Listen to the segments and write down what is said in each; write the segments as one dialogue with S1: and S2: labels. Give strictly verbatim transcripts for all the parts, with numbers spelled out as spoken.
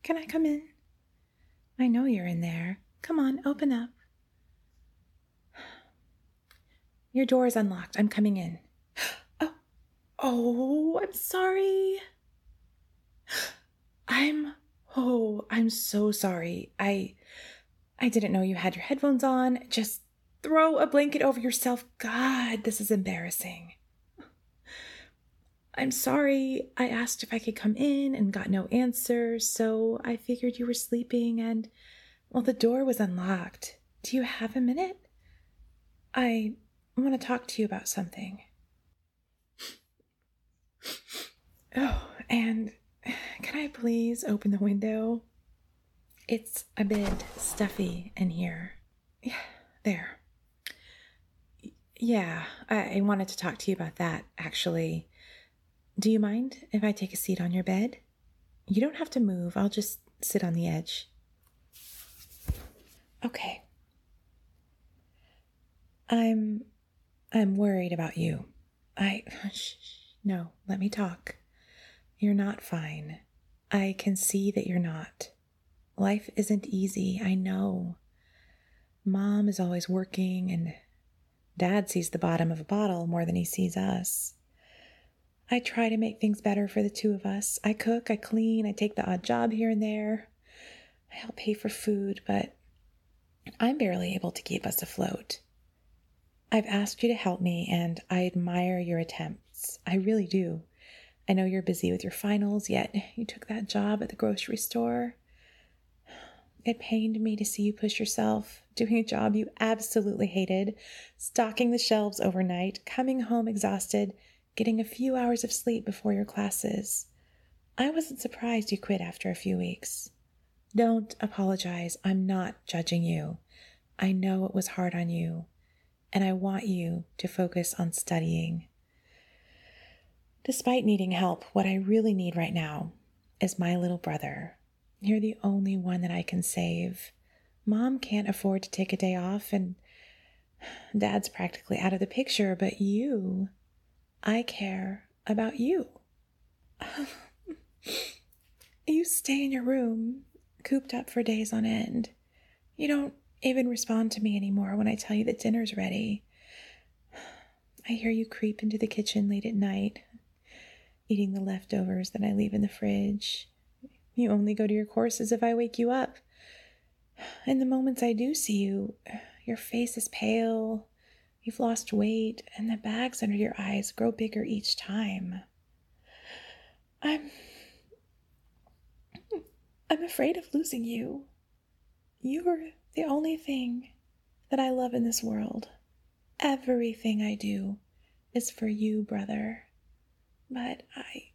S1: Can I come in? I know you're in there. Come on, open up. Your door is unlocked. I'm coming in. Oh, oh, I'm sorry. I'm, oh, I'm so sorry. I, I didn't know you had your headphones on. Just throw a blanket over yourself. God, this is embarrassing. I'm sorry. I asked if I could come in and got no answer, so I figured you were sleeping and, well, the door was unlocked. Do you have a minute? I want to talk to you about something. Oh, and can I please open the window? It's a bit stuffy in here. Yeah, there. Yeah, I wanted to talk to you about that, actually. Do you mind if I take a seat on your bed? You don't have to move. I'll just sit on the edge. Okay. I'm... I'm worried about you. I... Shh, no, let me talk. You're not fine. I can see that you're not. Life isn't easy, I know. Mom is always working, and Dad sees the bottom of a bottle more than he sees us. I try to make things better for the two of us. I cook, I clean, I take the odd job here and there. I help pay for food, but I'm barely able to keep us afloat. I've asked you to help me, and I admire your attempts. I really do. I know you're busy with your finals, yet you took that job at the grocery store. It pained me to see you push yourself, doing a job you absolutely hated, stocking the shelves overnight, coming home exhausted, getting a few hours of sleep before your classes. I wasn't surprised you quit after a few weeks. Don't apologize. I'm not judging you. I know it was hard on you, and I want you to focus on studying. Despite needing help, what I really need right now is my little brother. You're the only one that I can save. Mom can't afford to take a day off, and Dad's practically out of the picture, but you, I care about you. You stay in your room, cooped up for days on end. You don't even respond to me anymore when I tell you that dinner's ready. I hear you creep into the kitchen late at night, eating the leftovers that I leave in the fridge. You only go to your courses if I wake you up. In the moments I do see you, your face is pale, you've lost weight, and the bags under your eyes grow bigger each time. I'm... I'm afraid of losing you. You're the only thing that I love in this world. Everything I do is for you, brother. But I...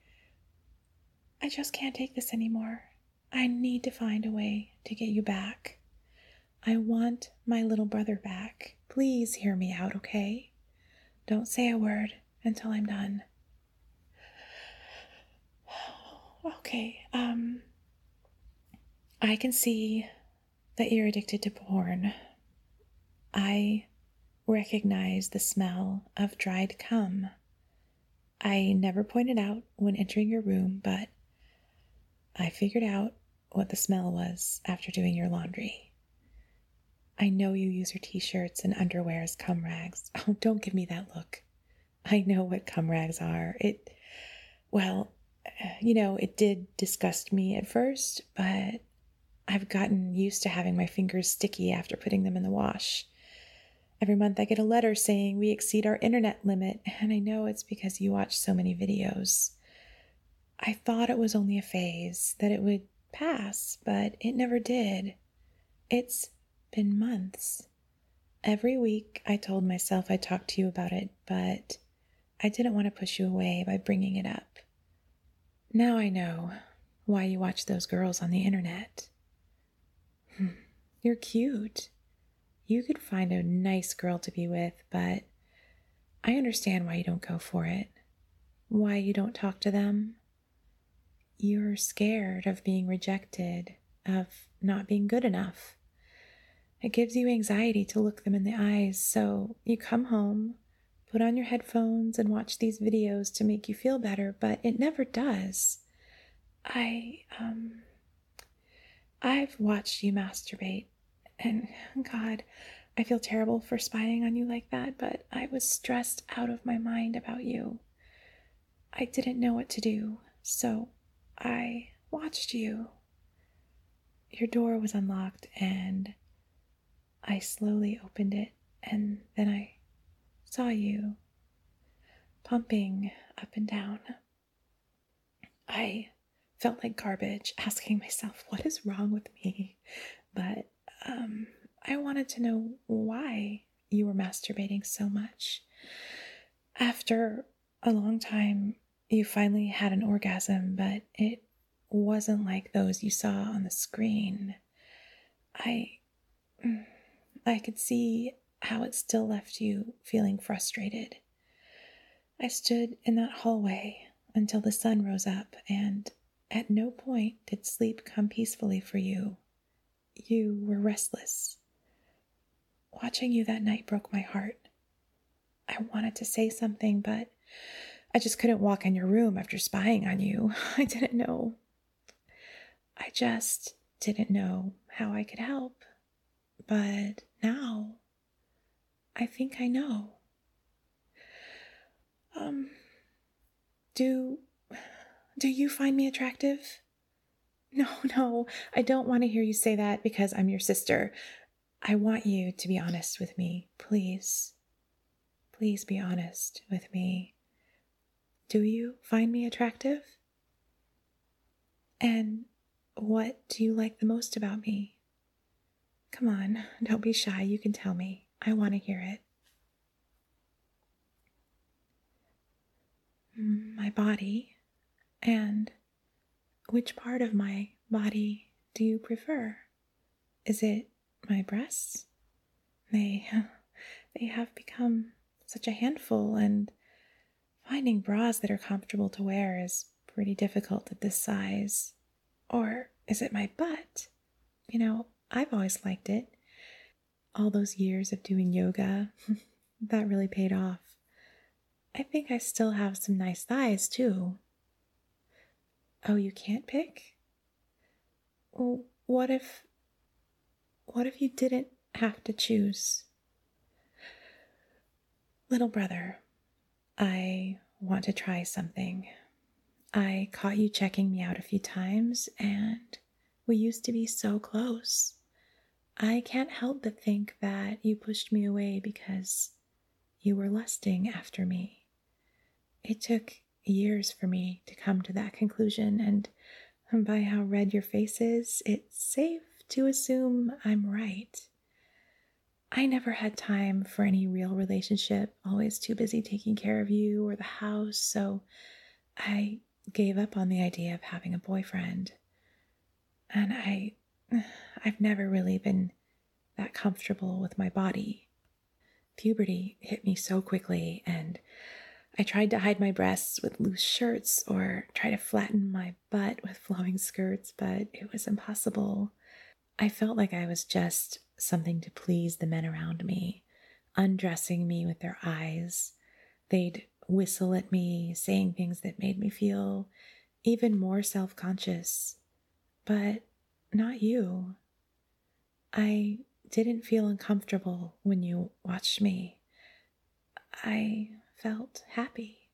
S1: I just can't take this anymore. I need to find a way to get you back. I want my little brother back. Please hear me out, okay? Don't say a word until I'm done. Okay, um... I can see that you're addicted to porn. I recognize the smell of dried cum. I never pointed out when entering your room, but I figured out what the smell was after doing your laundry. I know you use your t-shirts and underwear as cum rags. Oh, don't give me that look. I know what cum rags are. It, well, you know, it did disgust me at first, but I've gotten used to having my fingers sticky after putting them in the wash. Every month I get a letter saying we exceed our internet limit, and I know it's because you watch so many videos. I thought it was only a phase, that it would pass, but it never did. It's been months. Every week I told myself I'd talk to you about it, but I didn't want to push you away by bringing it up. Now I know why you watch those girls on the internet. You're cute. You could find a nice girl to be with, but I understand why you don't go for it. Why you don't talk to them. You're scared of being rejected, of not being good enough. It gives you anxiety to look them in the eyes, so you come home, put on your headphones, and watch these videos to make you feel better, but it never does. I, um, I've watched you masturbate, and God, I feel terrible for spying on you like that, but I was stressed out of my mind about you. I didn't know what to do, so I watched you. Your door was unlocked, and I slowly opened it, and then I saw you pumping up and down. I felt like garbage, asking myself, what is wrong with me? But um, I wanted to know why you were masturbating so much. After a long time, you finally had an orgasm, but it wasn't like those you saw on the screen. I, I could see how it still left you feeling frustrated. I stood in that hallway until the sun rose up, and at no point did sleep come peacefully for you. You were restless. Watching you that night broke my heart. I wanted to say something, but I just couldn't walk in your room after spying on you. I didn't know. I just didn't know how I could help. But now, I think I know. Um, do, do you find me attractive? No, no, I don't want to hear you say that because I'm your sister. I want you to be honest with me, please. Please be honest with me. Do you find me attractive? And what do you like the most about me? Come on, don't be shy. You can tell me. I want to hear it. My body. And which part of my body do you prefer? Is it my breasts? They, they have become such a handful, and finding bras that are comfortable to wear is pretty difficult at this size. Or is it my butt? You know, I've always liked it. All those years of doing yoga, that really paid off. I think I still have some nice thighs, too. Oh, you can't pick? Well, what if... What if you didn't have to choose? Little brother, I want to try something. I caught you checking me out a few times, and we used to be so close. I can't help but think that you pushed me away because you were lusting after me. It took years for me to come to that conclusion, and by how red your face is, it's safe to assume I'm right. I never had time for any real relationship, always too busy taking care of you or the house, so I gave up on the idea of having a boyfriend. And I, I've never really been that comfortable with my body. Puberty hit me so quickly, and I tried to hide my breasts with loose shirts or try to flatten my butt with flowing skirts, but it was impossible. I felt like I was just something to please the men around me, undressing me with their eyes. They'd whistle at me, saying things that made me feel even more self-conscious. But not you. I didn't feel uncomfortable when you watched me. I felt happy.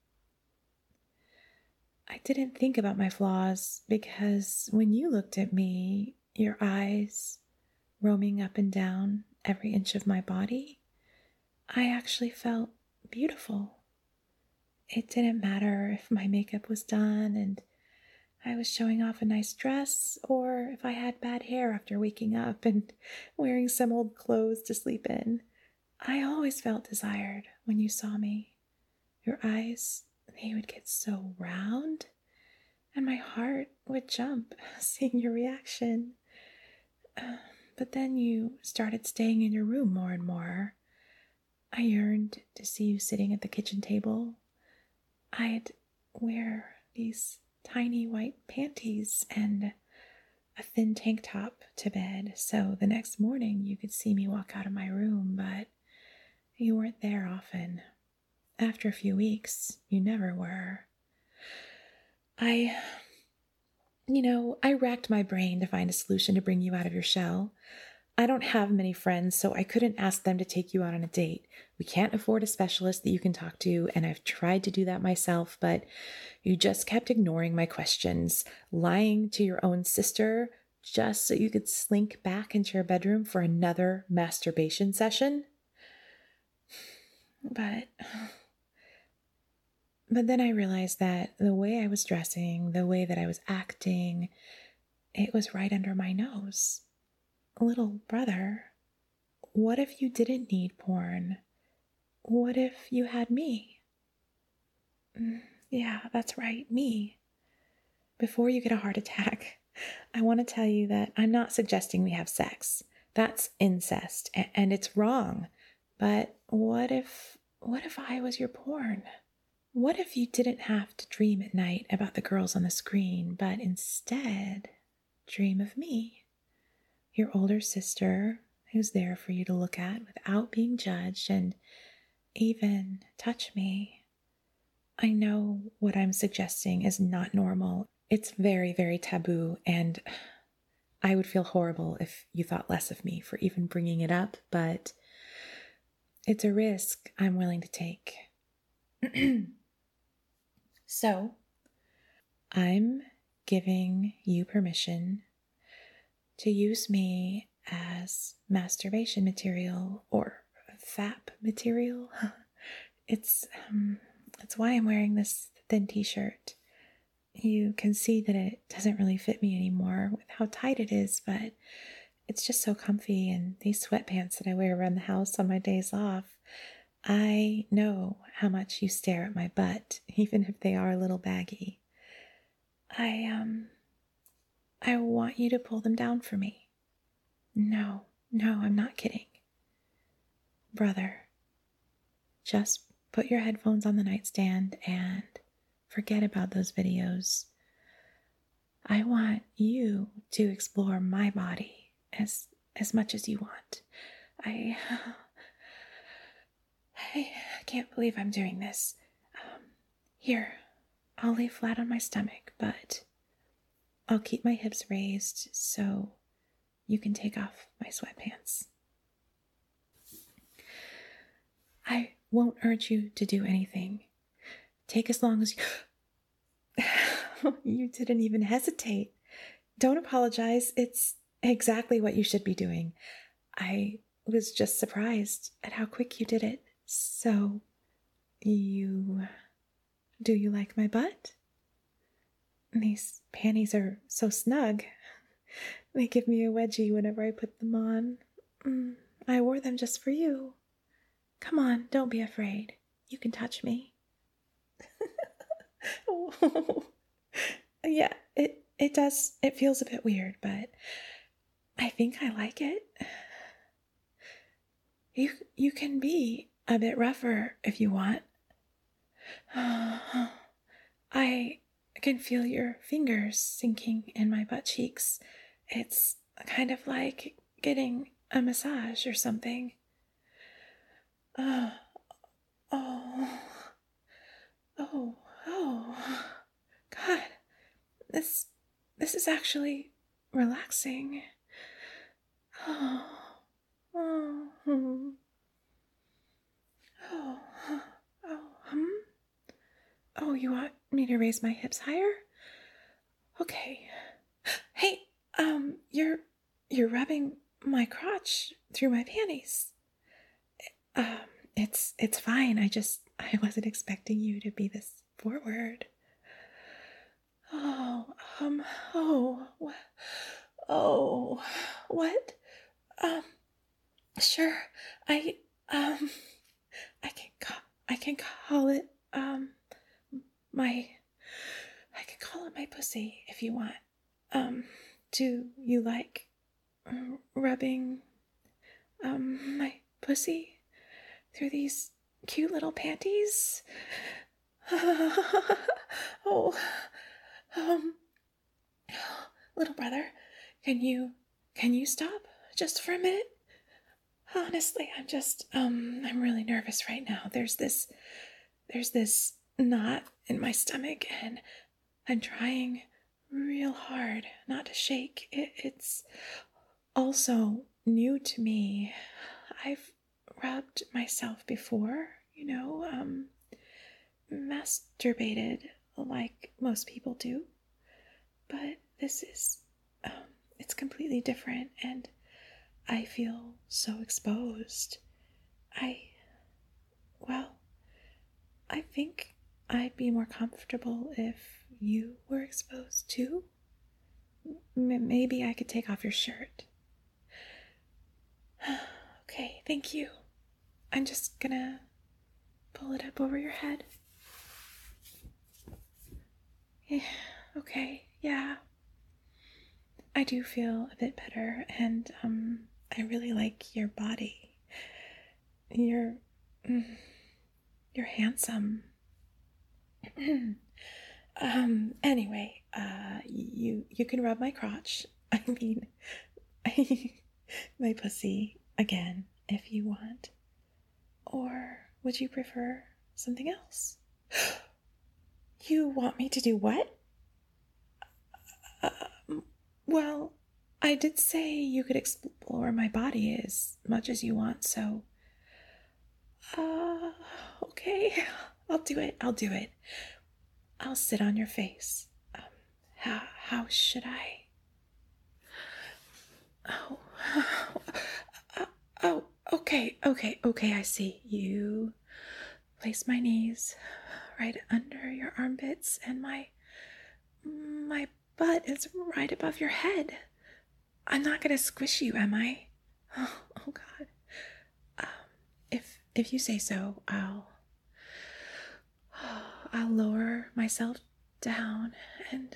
S1: I didn't think about my flaws because when you looked at me, your eyes roaming up and down every inch of my body, I actually felt beautiful. It didn't matter if my makeup was done and I was showing off a nice dress, or if I had bad hair after waking up and wearing some old clothes to sleep in. I always felt desired when you saw me. Your eyes, they would get so round, and my heart would jump seeing your reaction. Uh, but then you started staying in your room more and more. I yearned to see you sitting at the kitchen table. I'd wear these tiny white panties and a thin tank top to bed, so the next morning you could see me walk out of my room, but you weren't there often. After a few weeks, you never were. I You know, I racked my brain to find a solution to bring you out of your shell. I don't have many friends, so I couldn't ask them to take you out on a date. We can't afford a specialist that you can talk to, and I've tried to do that myself, but you just kept ignoring my questions, lying to your own sister just so you could slink back into your bedroom for another masturbation session. But but then I realized that the way I was dressing, the way that I was acting, it was right under my nose. Little brother, what if you didn't need porn? What if you had me? Yeah, that's right, me. Before you get a heart attack, I want to tell you that I'm not suggesting we have sex. That's incest, and it's wrong. But what if, what if I was your porn? What if you didn't have to dream at night about the girls on the screen, but instead dream of me? Your older sister who's there for you to look at without being judged and even touch me. I know what I'm suggesting is not normal. It's very, very taboo, and I would feel horrible if you thought less of me for even bringing it up, but it's a risk I'm willing to take. So, I'm giving you permission to use me as masturbation material or F A P material. It's um, it's why I'm wearing this thin t-shirt. You can see that it doesn't really fit me anymore with how tight it is, but it's just so comfy. And these sweatpants that I wear around the house on my days off, I know how much you stare at my butt, even if they are a little baggy. I, um, I want you to pull them down for me. No, no, I'm not kidding. Brother, just put your headphones on the nightstand and forget about those videos. I want you to explore my body as as much as you want. I I can't believe I'm doing this. Um, here, I'll lay flat on my stomach, but I'll keep my hips raised so you can take off my sweatpants. I won't urge you to do anything. Take as long as you... You didn't even hesitate. Don't apologize. It's exactly what you should be doing. I was just surprised at how quick you did it. So, you... do you like my butt? These panties are so snug. They give me a wedgie whenever I put them on. Mm, I wore them just for you. Come on, don't be afraid. You can touch me. Oh. Yeah, it, it does. It feels a bit weird, but I think I like it. You, you can be a bit rougher if you want. I can feel your fingers sinking in my butt cheeks. It's kind of like getting a massage or something. Oh, oh, oh, oh, God, this, this is actually relaxing. Oh, oh, oh, oh, oh, hmm? Oh, you want me to raise my hips higher? Okay. Hey, um, you're, you're rubbing my crotch through my panties. Um, it's, it's fine. I just, I wasn't expecting you to be this forward. Oh, um, oh, what, oh, what? Um, sure, I, um, I can call, I can call it, um, my, I can call it my pussy if you want. Um, do you like rubbing, um, my pussy through these cute little panties? Oh, um, little brother, can you, can you stop just for a minute? Honestly, I'm just, um, I'm really nervous right now. There's this, there's this knot in my stomach, and I'm trying real hard not to shake. It, it's also new to me. I've rubbed myself before, you know, um, masturbated like most people do. But this is, um, it's completely different, and I feel so exposed. I, well, I think I'd be more comfortable if you were exposed too. M- maybe I could take off your shirt. Okay, thank you. I'm just gonna pull it up over your head. Yeah, okay, yeah. I do feel a bit better, and um, I really like your body. You're, mm, you're handsome. um. Anyway, uh, you you can rub my crotch. I mean, my pussy again, if you want. Or would you prefer something else? You want me to do what? Uh, well, I did say you could explore my body as much as you want, so... Uh, okay, I'll do it, I'll do it. I'll sit on your face. Um, how, how should I? Oh, uh, oh, okay, okay, okay, I see. You place my knees right under your armpits, and my, my butt is right above your head. I'm not gonna squish you, am I? Oh, oh God. Um, if if you say so, I'll I'll lower myself down and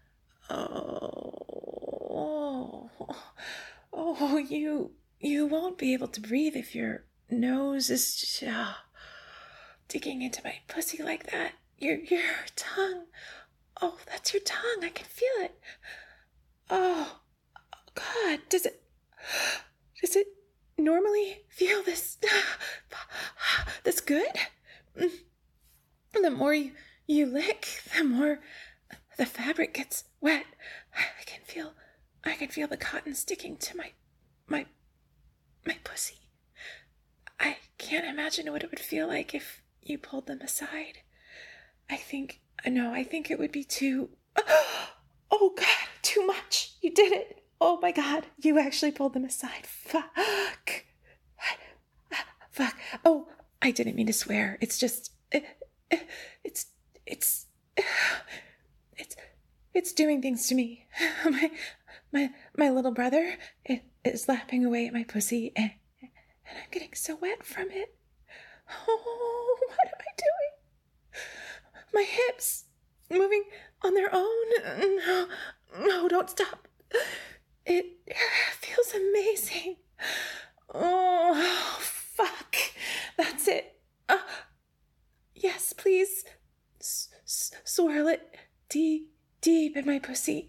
S1: oh oh you you won't be able to breathe if your nose is just, uh, digging into my pussy like that. Your your tongue. Oh, that's your tongue. I can feel it. Oh. God, does it, does it normally feel this, this good? The more you, you lick, the more the fabric gets wet. I can feel, I can feel the cotton sticking to my, my, my pussy. I can't imagine what it would feel like if you pulled them aside. I think, no, I think it would be too, oh God, too much. You did it. Oh my God, you actually pulled them aside. Fuck. Fuck. Oh, I didn't mean to swear. It's just, it, it, it's, it's, it's, it's doing things to me. My, my, my little brother is lapping away at my pussy, and, and I'm getting so wet from it. Oh, what am I doing? My hips moving on their own. No, no, don't stop. It feels amazing. Oh, fuck. That's it. Uh, yes, please. S- s- swirl it deep, deep in my pussy.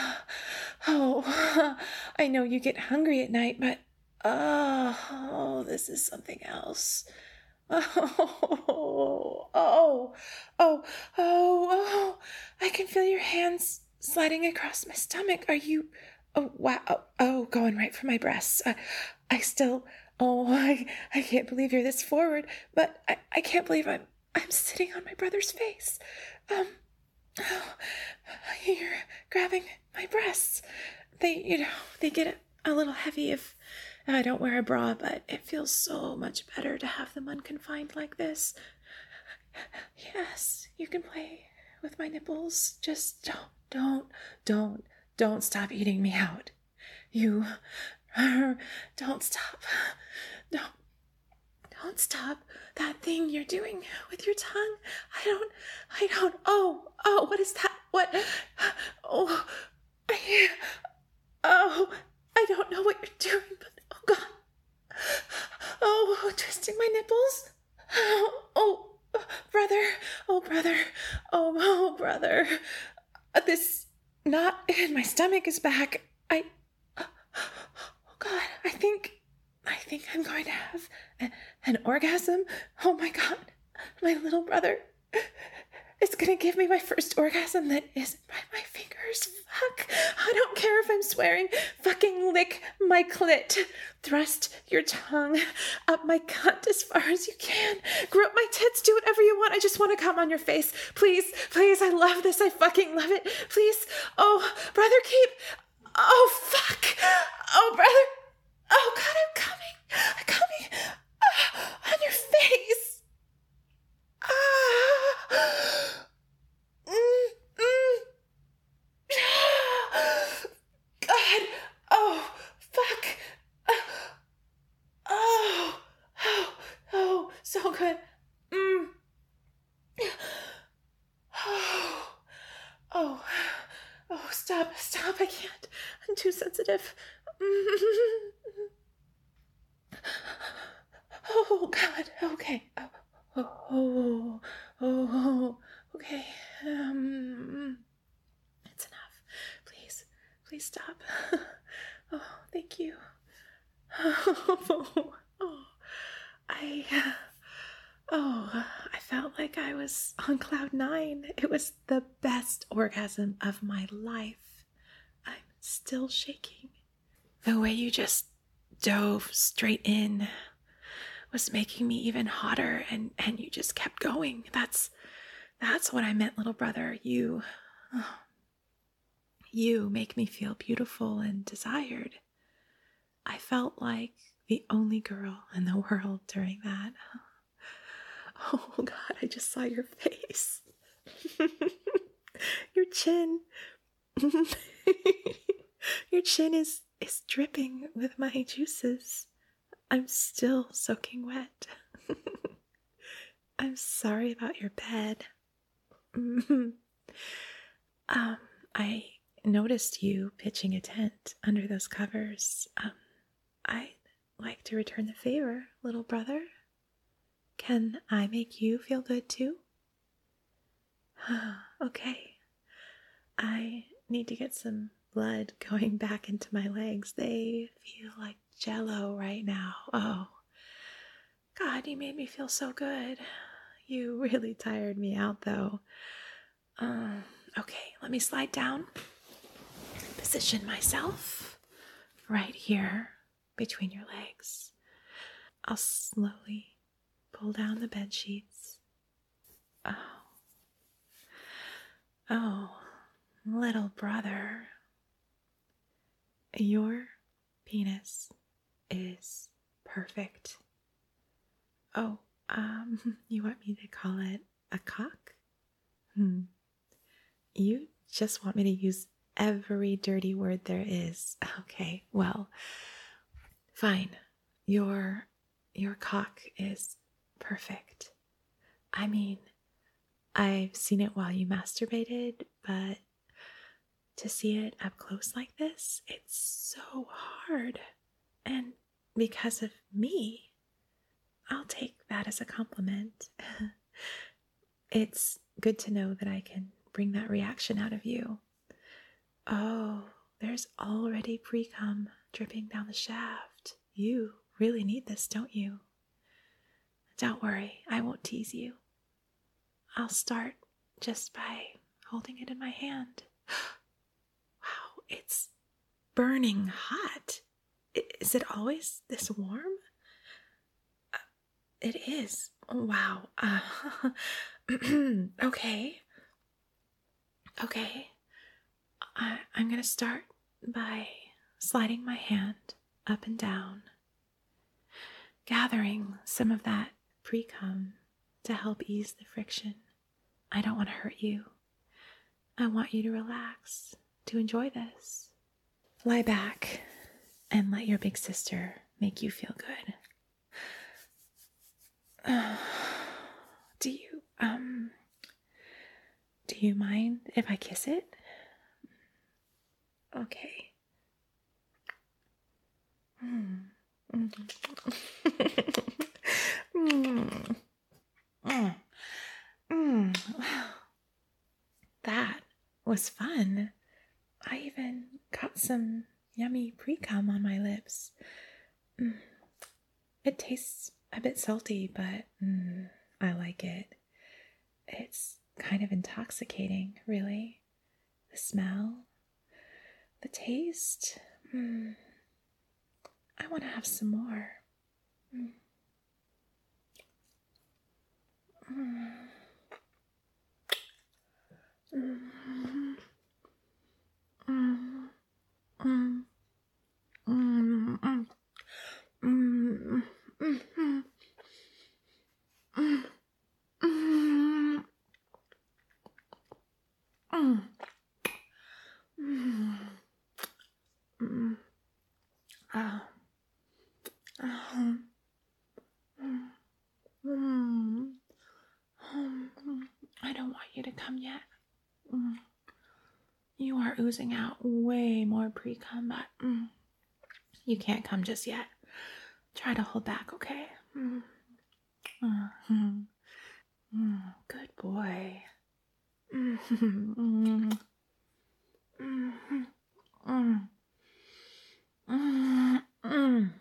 S1: Oh, I know you get hungry at night, but oh, oh this is something else. Oh, oh, oh, oh, oh, I can feel your hands sliding across my stomach. Are you... Oh, wow. Oh, oh, going right for my breasts. I, I still, oh, I, I can't believe you're this forward, but I, I can't believe I'm, I'm sitting on my brother's face. Um, oh, you're grabbing my breasts. They, you know, they get a, a little heavy if, if I don't wear a bra, but it feels so much better to have them unconfined like this. Yes, you can play with my nipples. Just don't, don't, don't. Don't stop eating me out. You don't stop. Don't, don't stop that thing you're doing with your tongue. I don't, I don't, oh, oh, what is that? What? Oh, I, oh, I don't know what you're doing, but oh God. Oh, twisting my nipples. Oh, oh, brother. Oh, brother. Oh, oh, brother. This knot in my stomach is back. I, oh God, I think, I think I'm going to have a, an orgasm. Oh my God, my little brother is going to give me my first orgasm that isn't by my fingers. fingers. Fuck. I don't care if I'm swearing. Fucking lick my clit. Thrust your tongue up my cunt as far as you can. Grip my tits. Do whatever you want. I just want to come on your face. Please, please. I love this. I fucking love it. Please. Oh, brother, keep. Oh, fuck. Oh, brother. Oh, God, I'm coming. I'm coming. Ah, on your face. Ah. Mm, mm. God. Oh, fuck. Oh, oh, oh, so good. Mm. Oh, oh, oh, stop, stop. I can't. I'm too sensitive. Oh, God. Okay. Oh, oh, oh, oh, okay. Um, it's enough. Please, please stop. Oh, thank you. Oh, oh, I, oh, I felt like I was on cloud nine. It was the best orgasm of my life. I'm still shaking. The way you just dove straight in was making me even hotter, and, and you just kept going. That's, that's what I meant, little brother. You, oh, you make me feel beautiful and desired. I felt like the only girl in the world during that. Oh God, I just saw your face. Your chin. Your chin is, is dripping with my juices. I'm still soaking wet. I'm sorry about your bed. um, I noticed you pitching a tent under those covers. Um, I'd like to return the favor, little brother. Can I make you feel good too? Okay. I need to get some blood going back into my legs. They feel like jello right now. Oh, God, you made me feel so good. You really tired me out though. Um, okay, let me slide down. Position myself right here between your legs. I'll slowly pull down the bed sheets. Oh. Oh, little brother. Your penis is perfect. Oh, um, you want me to call it a cock? Hmm. You just want me to use every dirty word there is. Okay, well, fine. Your, your cock is perfect. I mean, I've seen it while you masturbated, but to see it up close like this, it's so hard. And because of me, I'll take that as a compliment. It's good to know that I can bring that reaction out of you. Oh, there's already pre-cum dripping down the shaft. You really need this, don't you? Don't worry, I won't tease you. I'll start just by holding it in my hand. Wow, it's burning hot. Is it always this warm? Uh, it is. Wow. Uh, okay. Okay. I, I'm going to start by sliding my hand up and down, gathering some of that pre-cum to help ease the friction. I don't want to hurt you. I want you to relax, to enjoy this. Lie back and let your big sister make you feel good. Uh, do you, um, do you mind if I kiss it? Okay. Mm. Mm. mm. Mm. Mm. That was fun. I even got some yummy pre-cum on my lips. Mm. It tastes a bit salty, but mm, I like it. It's kind of intoxicating, really. the smell, the taste. Mm. I want to have some more. Mm. Mm. Mm. Mm. Mm. Mm. Mm. Mm. Mm. Mm. Mm. Mm. Mm. Mm. Ah. Ah. Mm. Mm. Mm. I don't want you to come yet. Mm. You are oozing out way more pre-cum, but mm. you can't come just yet. Try to hold back, okay? Mm. Mm. Mm. Good boy. Mm. Mm. Mm. Mm. Mm. Mm.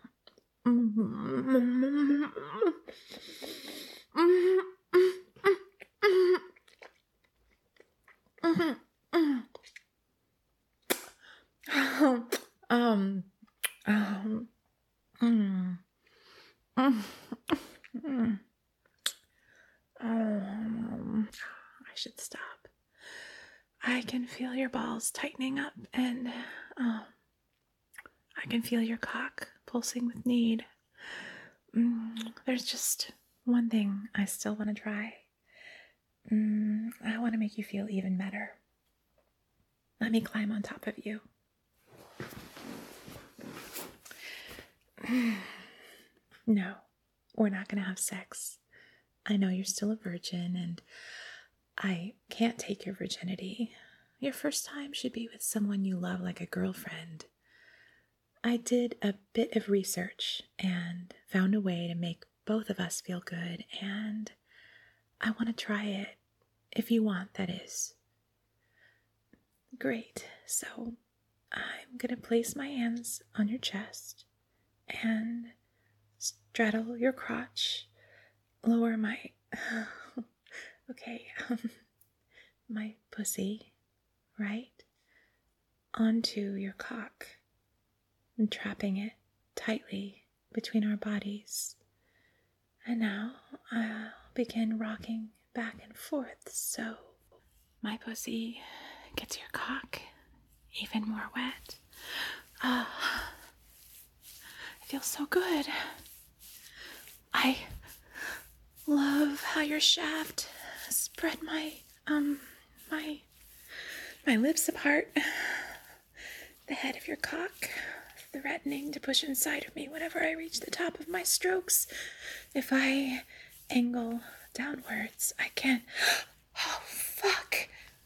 S1: Um, um, um, um, um, I should stop. I can feel your balls tightening up, and um, I can feel your cock pulsing with need. Mm, there's just one thing I still want to try. Mm, I want to make you feel even better. Let me climb on top of you. No, we're not going to have sex. I know you're still a virgin, and I can't take your virginity. Your first time should be with someone you love like a girlfriend. I did a bit of research and found a way to make both of us feel good, and I want to try it. If you want, that is. Great. So I'm going to place my hands on your chest and straddle your crotch, lower my, okay, um, my pussy, right, onto your cock and trapping it tightly between our bodies. And now I'll begin rocking back and forth so my pussy gets your cock even more wet. Ah, it feels so good. I love how your shaft spread my, um, my, my lips apart. The head of your cock threatening to push inside of me whenever I reach the top of my strokes. If I angle downwards, I can. Oh, fuck.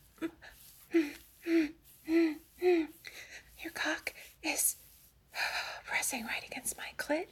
S1: Your cock is pressing right against my clit.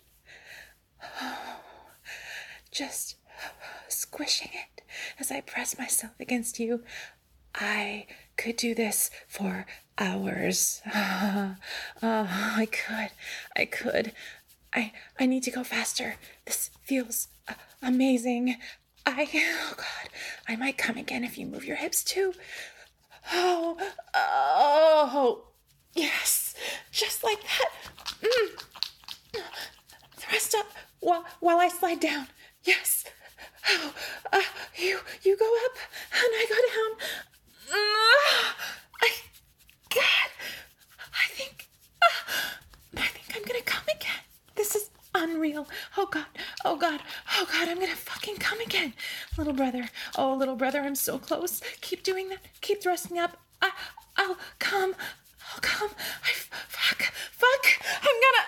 S1: Just squishing it as I press myself against you. I could do this for hours. Oh, I could. I could. I I need to go faster. This feels uh, amazing. I, oh God, I might come again if you move your hips too. Oh, oh, yes, just like that. Mm. Thrust up while, while I slide down. Yes. Oh, uh, you, you go up and I go down. Uh, I, God, I think, uh, I think I'm gonna come again. This is unreal. Oh God, oh God, oh God, I'm gonna fucking come again. Little brother, oh little brother, I'm so close. Keep doing that, keep thrusting up. I, I'll come, I'll come. I, fuck, fuck, I'm gonna.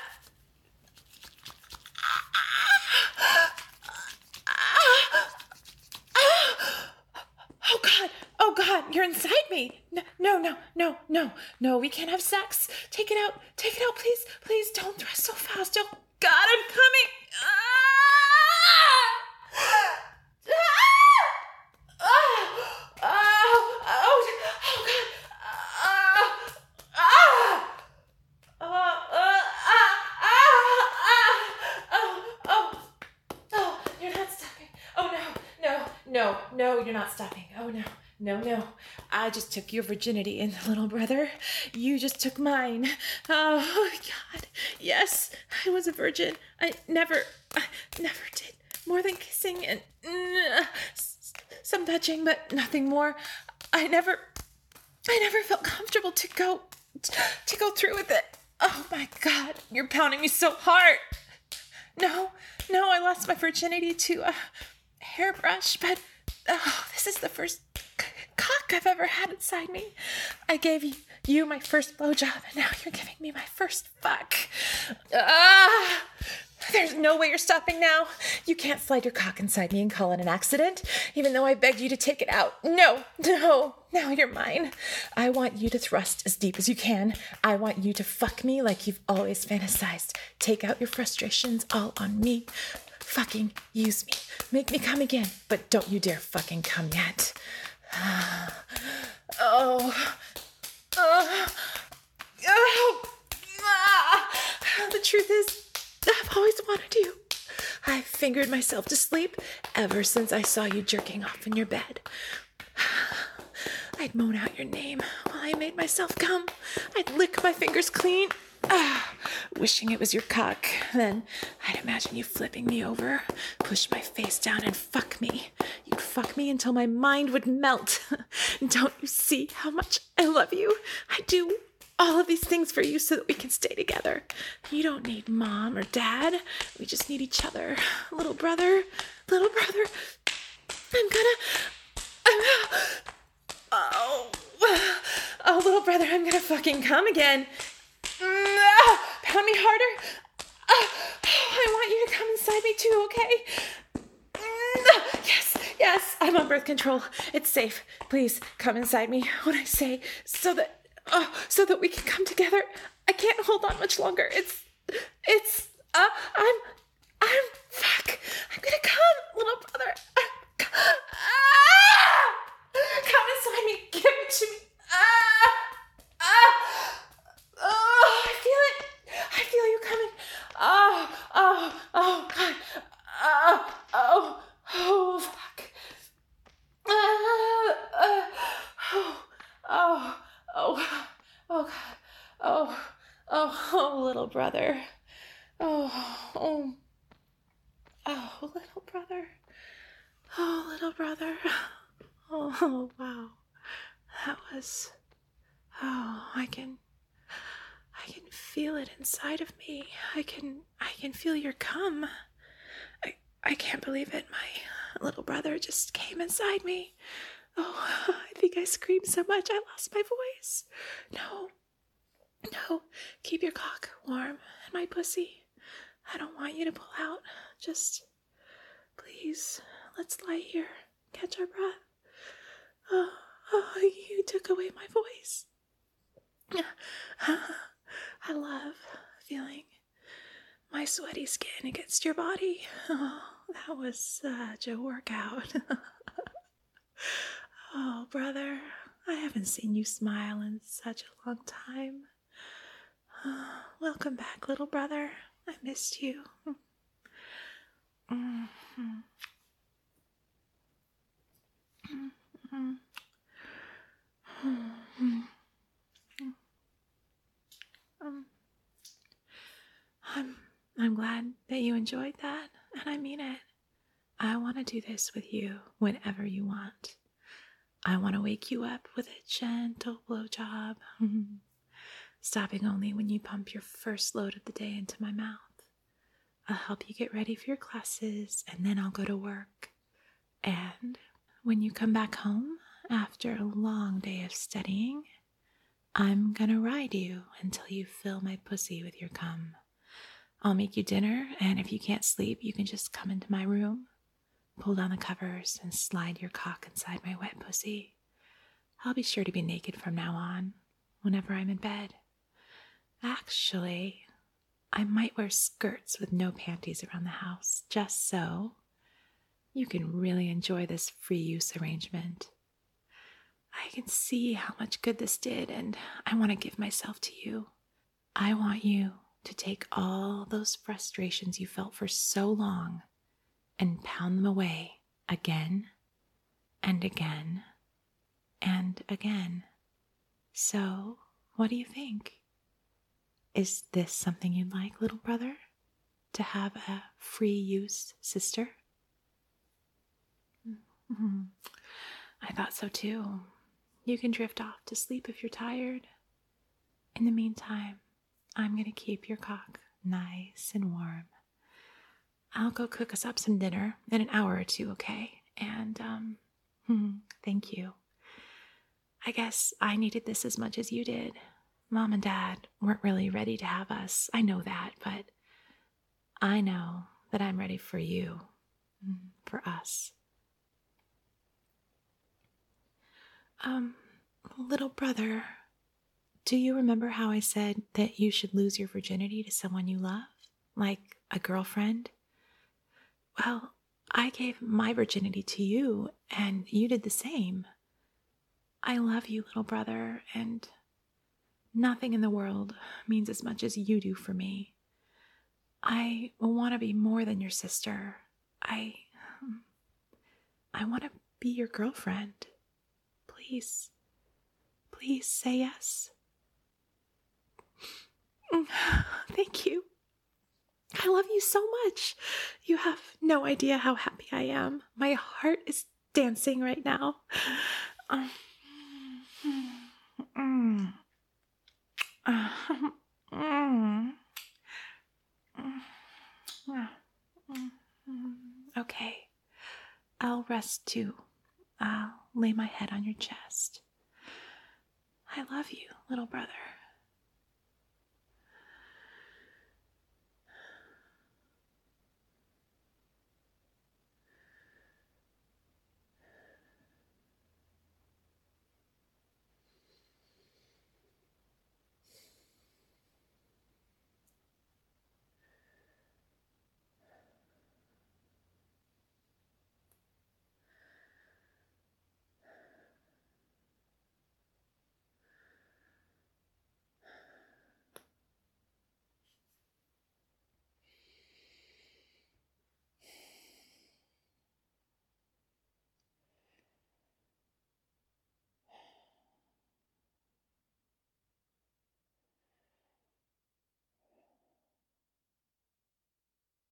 S1: Oh God, oh God, you're inside me. No, no, no, no, no, no, we can't have sex. Take it out, take it out, please, please don't thrust so fast. Oh God, I'm coming. No, no, you're not stopping. Oh no, No, no. I just took your virginity, and little brother, you just took mine. Oh, God. Yes, I was a virgin. I never, I never did more than kissing and uh, some touching, but nothing more. I never, I never felt comfortable to go, to go through with it. Oh, my God. You're pounding me so hard. No, no, I lost my virginity to a hairbrush, but oh, this is the first cock I've ever had inside me. I gave you, you my first blowjob, and now you're giving me my first fuck. Ah! There's no way you're stopping now. You can't slide your cock inside me and call it an accident, even though I begged you to take it out. No, no, now you're mine. I want you to thrust as deep as you can. I want you to fuck me like you've always fantasized. Take out your frustrations all on me. Fucking use me. Make me come again, but don't you dare fucking come yet. Oh. Oh. Oh. Ah. The truth is, I've always wanted you. I fingered myself to sleep ever since I saw you jerking off in your bed. I'd moan out your name while I made myself come. I'd lick my fingers clean, ah, wishing it was your cock. Then I'd imagine you flipping me over, push my face down and fuck me. You'd fuck me until my mind would melt. Don't you see how much I love you? I do all of these things for you so that we can stay together. You don't need mom or dad. We just need each other. Little brother, little brother, I'm gonna, I'm gonna, oh, oh, little brother, I'm gonna fucking come again. Pound me harder. Oh, I want you to come inside me too, okay? Yes, yes, I'm on birth control. It's safe. Please come inside me when I say so that Oh, so that we can come together. I can't hold on much longer. It's, it's, uh, I'm, I'm, fuck. I'm gonna come, little brother. Ah! Come inside me. Give it to me. Ah! Ah! Oh, I feel it. I feel you coming. Oh, oh, oh, God. Oh, oh, oh, fuck. Ah, uh, oh, oh. Oh, oh, God. Oh, oh, oh, little brother. Oh, oh, oh, little brother. Oh, little brother. Oh, wow. That was, oh, I can, I can feel it inside of me. I can, I can feel your cum. I, I can't believe it. My little brother just came inside me. Oh, I think I screamed so much I lost my voice. No, no, keep your cock warm and my pussy. I don't want you to pull out. Just, please, let's lie here, catch our breath. Oh, oh, you took away my voice. I love feeling my sweaty skin against your body. Oh, that was such a workout. Oh, brother, I haven't seen you smile in such a long time. Oh, welcome back, little brother. I missed you. Mm-hmm. Mm-hmm. Mm-hmm. Um, I'm, I'm glad that you enjoyed that, and I mean it. I want to do this with you whenever you want. I want to wake you up with a gentle blowjob, stopping only when you pump your first load of the day into my mouth. I'll help you get ready for your classes, and then I'll go to work. And when you come back home after a long day of studying, I'm gonna ride you until you fill my pussy with your cum. I'll make you dinner, and if you can't sleep, you can just come into my room, pull down the covers, and slide your cock inside my wet pussy. I'll be sure to be naked from now on, whenever I'm in bed. Actually, I might wear skirts with no panties around the house, just so you can really enjoy this free use arrangement. I can see how much good this did, and I want to give myself to you. I want you to take all those frustrations you felt for so long and pound them away again and again and again. So, what do you think? Is this something you'd like, little brother? To have a free use sister? Mm-hmm. I thought so too. You can drift off to sleep if you're tired. In the meantime, I'm going to keep your cock nice and warm. I'll go cook us up some dinner in an hour or two, okay? And, um, thank you. I guess I needed this as much as you did. Mom and Dad weren't really ready to have us. I know that, but I know that I'm ready for you, for us. Um, little brother, do you remember how I said that you should lose your virginity to someone you love? Like a girlfriend? Well, I gave my virginity to you, and you did the same. I love you, little brother, and nothing in the world means as much as you do for me. I want to be more than your sister. I... I want to be your girlfriend. Please, please say yes. Thank you. I love you so much. You have no idea how happy I am. My heart is dancing right now. Um, mm, uh, mm, mm, okay, I'll rest too. I'll lay my head on your chest. I love you, little brother.